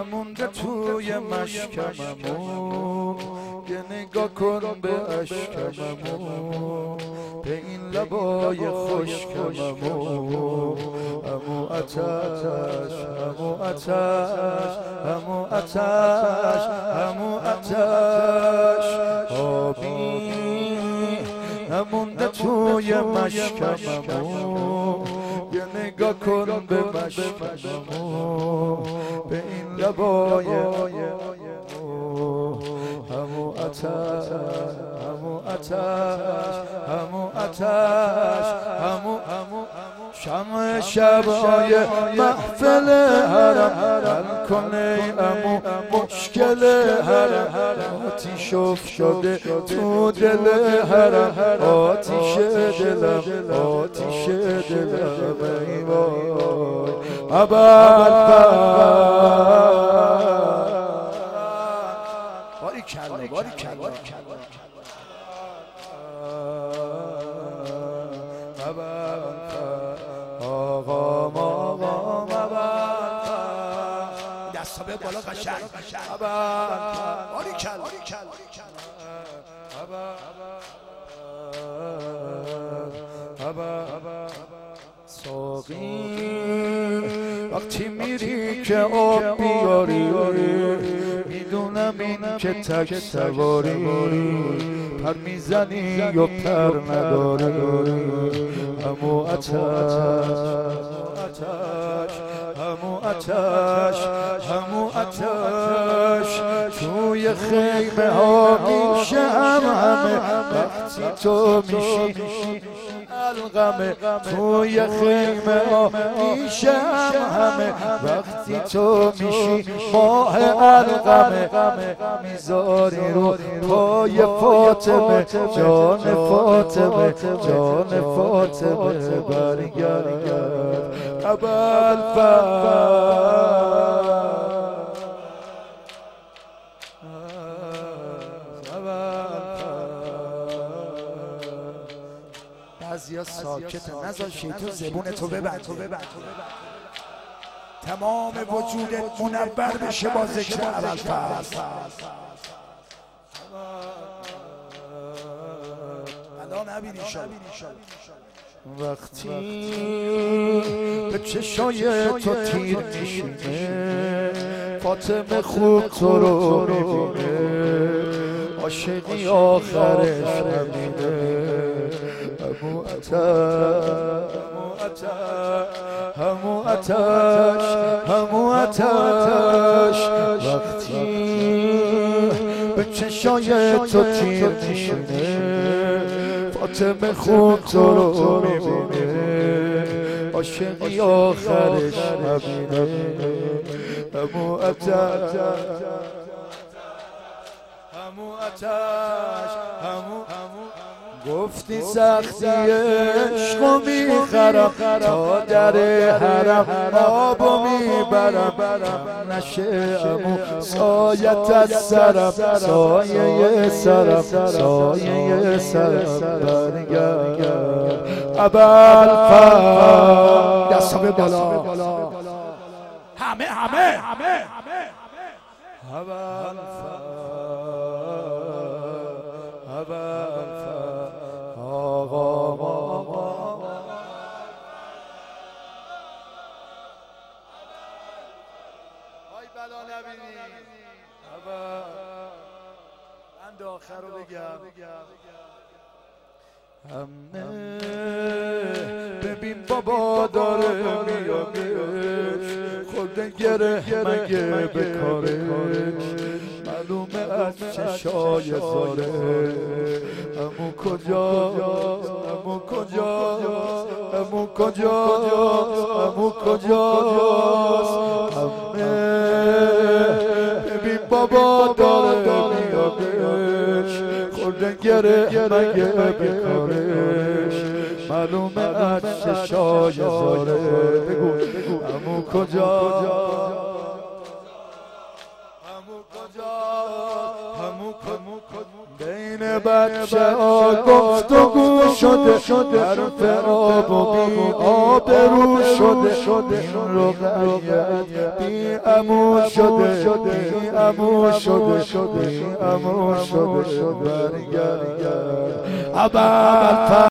نمونده توی مشکممون یه نگاه کن به اشکممون به این لبای خشکممون همو آتش همو آتش همو آتش همو آتش آبی نمونده توی مشکممون یه نگاه کن به مشکممون به این لبای همو آتش همو آتش همو آتش همو شمع شبای محفل حرم حل کنه امو مشکل حرم آتیش افتاده تو دل حرم آتیش دلم آتیش دلم ای وای باری کلا باری کلا آقا ماقا دستا به بالا قشنگ باری کل ساقی وقتی میری که آب بیاری میدونم این که تک سواری پر میزنی و پر نداری همو آتش همو آتش همو آتش توی خیمه ها میشه همه وقتی تو میشی الغمه توی خیمه ها میشه همه وقتی تو میشی ماه الغمه میذاری رو پای فاطمه جان فاطمه جان فاطمه برگرد بعضیا ساکته نذار شیطون زبون تو ببند تمام وجودت منور بشه با ذکر ابوالفضل الان نبینی شد وقتی به چشای تو تیر میشینه فاطمه خوب تو رو میبینه عاشقی آخرش همینه همو آتش همو آتش وقتی به چشای تو تیر میشینه فاطمه خوب تو رو میبینه عاشقی آخرش همینه همو آتش همو آتش همو گفتی سختی عشقو میخرم تا در حرم آبو میبرم نشه امو سایت از سرم سایه سرم سایه سرم برگرد ابوالفضل دستا به بالا همه آقا آی بلا نبینی بند آخر رو بگم همه ببین بابا داره میادش خورده گره مگه به کارش معلومه از چشای زاره امو کجاست امو کجاست امو کجاست امو کجاست همه ببین بابا داره میادش خورده گره مگه به کارش معلومه از چشای زاره بگو امو کجاست همو کجا بین بچه ها گفتگو شده حرف آب و بی آبرو شده این رقیت بی عمو شده بی عمو شده بی عمو شده برگرد